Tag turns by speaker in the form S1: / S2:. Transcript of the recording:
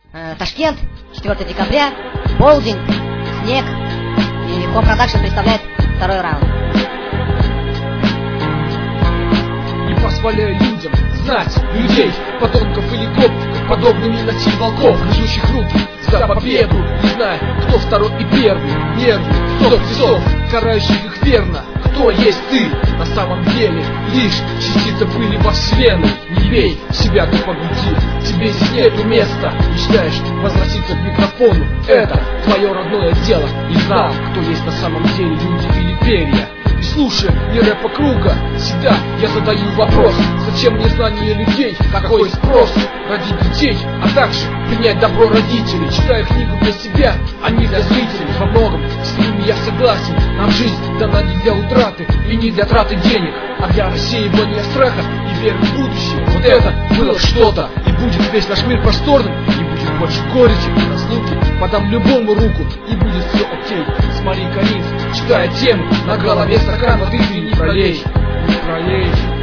S1: Ташкент, 4 декабря, полдень, снег. И Home Production представляет второй раунд.
S2: Не позволяю людям знать людей, подонков или гопников, подобными носить волков, грызущих руки за победу, не зная, кто второй и первый. Нервы, стоп весов, карающих их верно. Кто есть ты на самом деле? Лишь частица пыли во вселенной. Не бей себя ты по груди, тебе здесь нету места. Мечтаешь возвратиться к микрофону, это твое родное дело. И знал, кто есть на самом деле, люди или перья. И слушая не рэпа круга, всегда я задаю вопрос: зачем мне знание людей, какой спрос? Родить детей, а также принять добро родителей. Читаю книгу для себя, а не для зрителей. Во многом с ними я согласен. Нам жизнь дана не для утраты и не для траты денег, а для рассеивания страха и веры в будущее. Вот это было что-то, и будет весь наш мир просторным, и будет больше горечи и разлуки. Подам любому руку, и будет все окей. Смотри, Карин, читая тему, на голове стакан воды ты не пролей, не пролей.